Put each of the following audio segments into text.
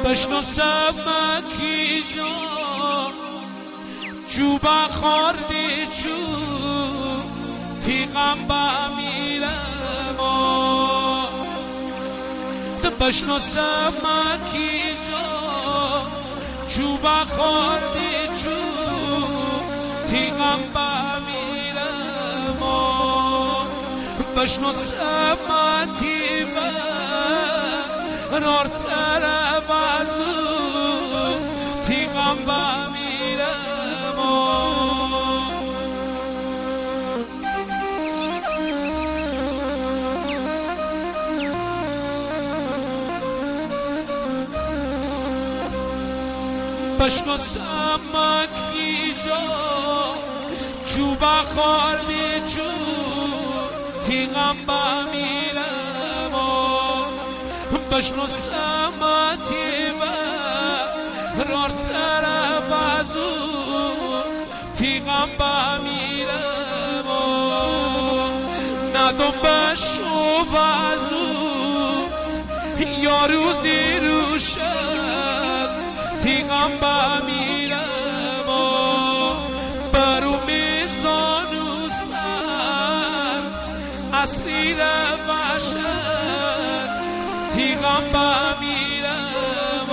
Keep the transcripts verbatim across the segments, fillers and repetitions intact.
بشنو سمکی جان جو بخوردی جو تیغم بمیرم بشنو سمکی جان جو بخوردی جو تیغم بمیرم بشنو سمتی بر طرف ازو تیغم بمیرم بشنو سمکی جا جو بخوردی جو تیغم بمیرم بشنو سمتی برار طرف ازو تیغم بمیرم ندم بشو بازو یا روزی روشن تیغم بمیرم برو میزانو سر اصلی روشن تیغم بمیرم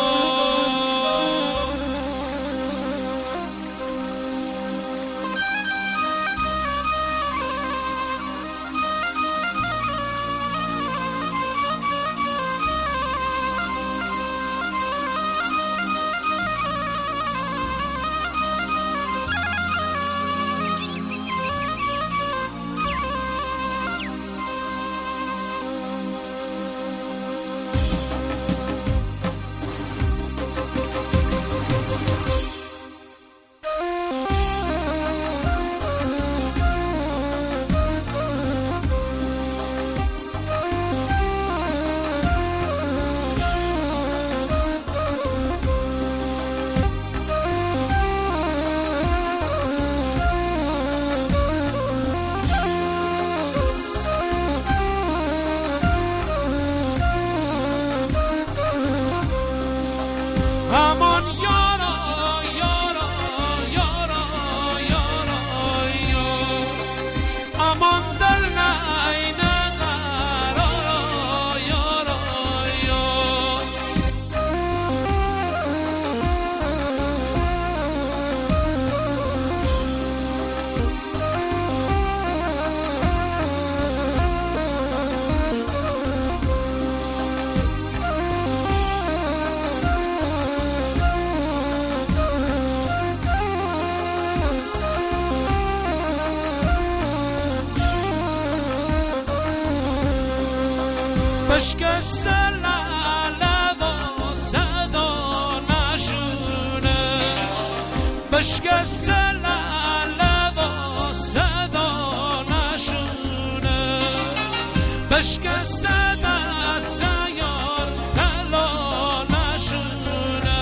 امان یارا یارا یارا یارا یارا امان دل نای نقرارا یارا یارا بشکست لاله و صدا نشونه بشکست لاله و صدا نشونه بشکست دست یار طلا نشونه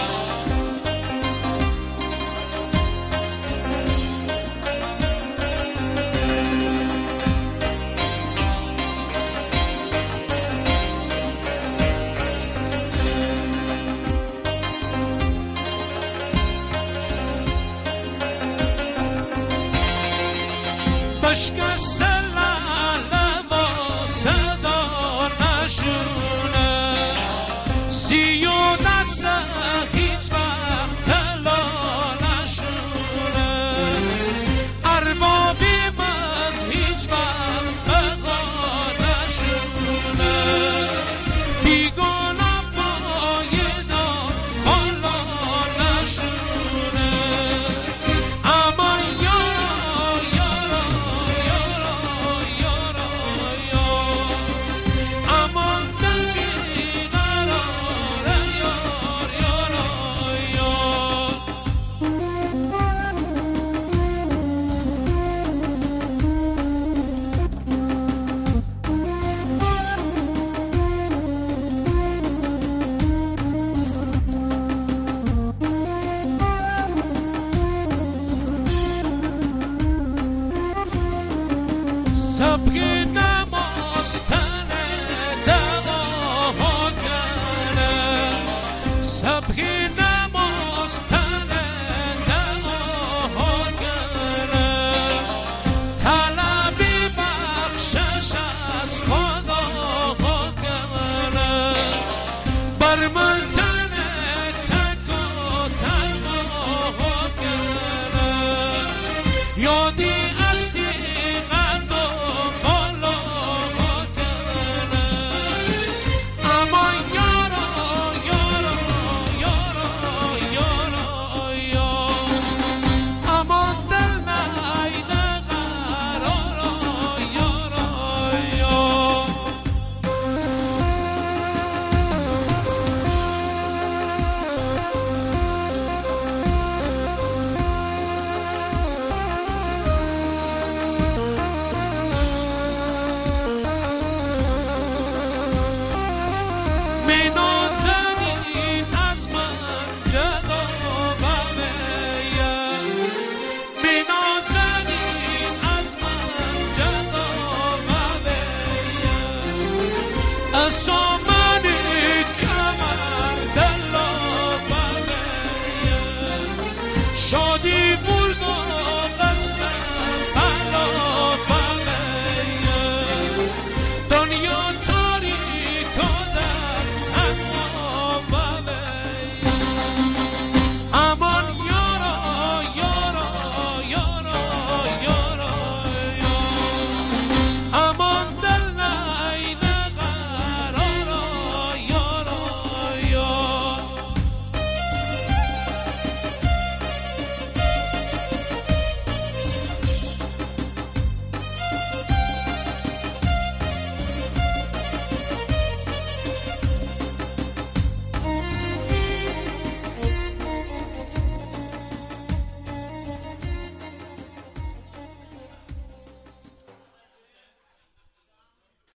بشکست لاله و صدا نشونه سی و دست هیچ وقت طلا نشونه اربابی مز هیچ وقت بقا نشونه بیگانه پایدا حالا نشونه اما سبکی نماز تنه دواها کنه یادی استی قد و بالا ما کنه اما یارا یارا یارا یارا یارا اما دل نیده قرارا یارا یارا سامانی کمر دلا بله شادی بولگاه